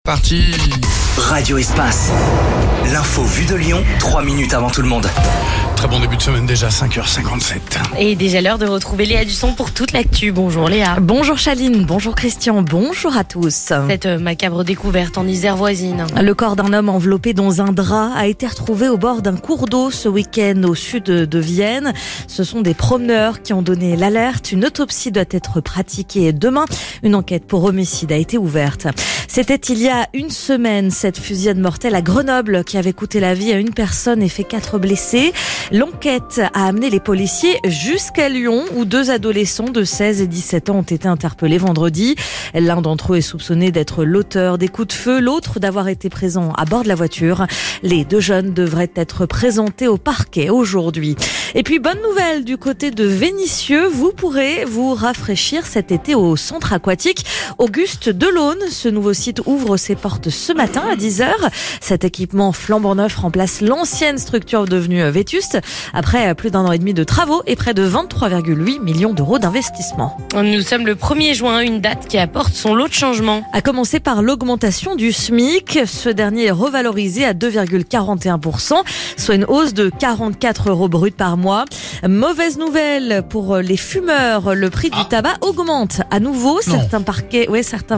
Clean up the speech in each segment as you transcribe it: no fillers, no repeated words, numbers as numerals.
parti. Radio Espace. L'info vue de Lyon, 3 minutes avant tout le monde. Très bon début de semaine déjà, 5h57. Et déjà l'heure de retrouver Léa Dusson pour toute l'actu. Bonjour Léa. Bonjour Chaline, bonjour Christian, bonjour à tous. Cette macabre découverte en Isère voisine. Le corps d'un homme enveloppé dans un drap a été retrouvé au bord d'un cours d'eau ce week-end au sud de Vienne. Ce sont des promeneurs qui ont donné l'alerte. Une autopsie doit être pratiquée demain. Une enquête pour homicide a été ouverte. C'était il y a une semaine, cette fusillade mortelle à Grenoble qui avait coûté la vie à une personne et fait 4 blessés. L'enquête a amené les policiers jusqu'à Lyon où 2 adolescents de 16 et 17 ans ont été interpellés vendredi. L'un d'entre eux est soupçonné d'être l'auteur des coups de feu, l'autre d'avoir été présent à bord de la voiture. Les 2 jeunes devraient être présentés au parquet aujourd'hui. Et puis bonne nouvelle du côté de Vénissieux, vous pourrez vous rafraîchir cet été au centre aquatique Auguste Delaune. Ce nouveau site ouvre ses portes ce matin à 10h. Cet équipement flambant neuf remplace l'ancienne structure devenue vétuste après plus d'1 an et demi de travaux et près de 23,8 millions d'euros d'investissement. Nous sommes le 1er juin, une date qui apporte son lot de changements. À commencer par l'augmentation du SMIC. Ce dernier est revalorisé à 2,41%, soit une hausse de 44 € brut par mois. Mauvaise nouvelle pour les fumeurs, le prix du tabac augmente à nouveau. Certains paquets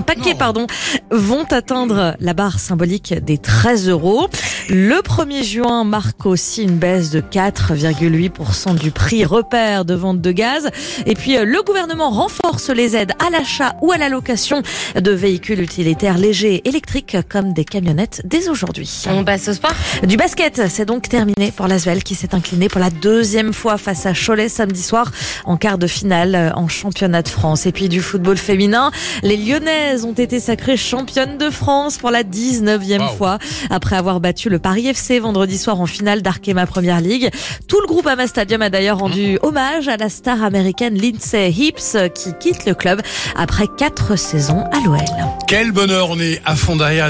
vont atteindre la barre symbolique des 13 €. Le 1er juin marque aussi une baisse de 4,8% du prix repère de vente de gaz. Et puis le gouvernement renforce les aides à l'achat ou à la location de véhicules utilitaires légers et électriques comme des camionnettes dès aujourd'hui. On passe au sport. Du basket, c'est donc terminé pour l'Asvel qui s'est incliné pour la 2e fois face à Cholet samedi soir en quart de finale en championnat de France. Et puis du football féminin, les Lyonnaises ont été sacrées championnes de France pour la 19e fois après avoir battu le Paris FC vendredi soir en finale d'Arkema Premier League. Tout le groupe Ama Stadium a d'ailleurs rendu hommage à la star américaine Lindsay Hips qui quitte le club après 4 saisons à l'OL. Quel bonheur, on est à fond derrière.